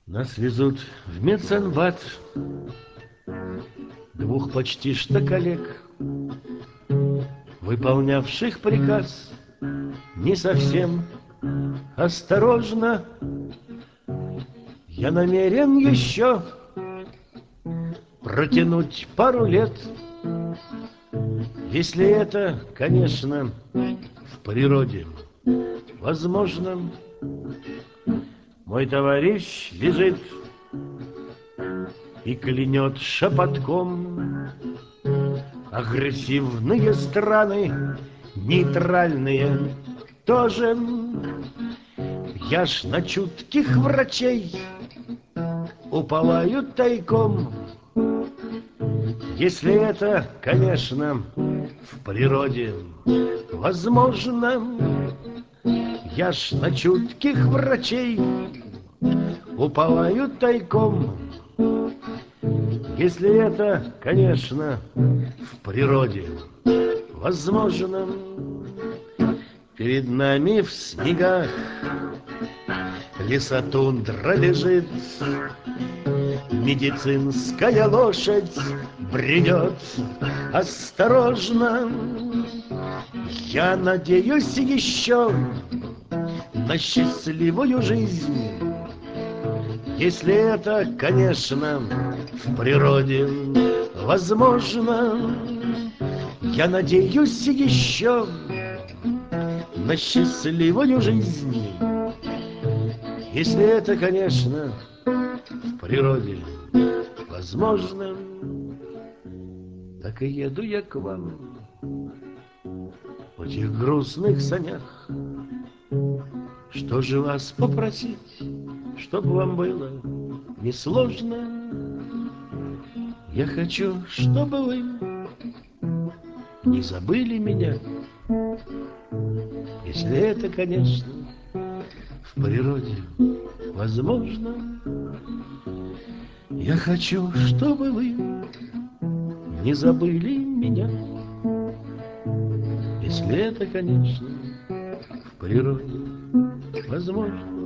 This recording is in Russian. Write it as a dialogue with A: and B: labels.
A: Нас везут в медсанбат, двух почти что коллег, выполнявших приказ не совсем осторожно. Я намерен еще протянуть пару лет, если это, конечно, в природе возможно. Мой товарищ лежит и клянет шепотком: агрессивные страны, нейтральные тоже. Я ж на чутких врачей уповаю тайком, если это, конечно, в природе возможно. Я ж на чутких врачей уповаю тайком, если это, конечно, в природе возможно. Перед нами в снегах лесотундра лежит, медицинская лошадь бредет осторожно. Я надеюсь еще на счастливую жизнь, если это, конечно, в природе возможно. Я надеюсь еще на счастливую жизнь, если это, конечно, в природе возможно. Так и еду я к вам в этих грустных санях. Что же вас попросить, чтоб вам было несложно? Я хочу, чтобы вы не забыли меня, если это, конечно, в природе возможно. Я хочу, чтобы вы не забыли меня, если это, конечно, в природе возможно.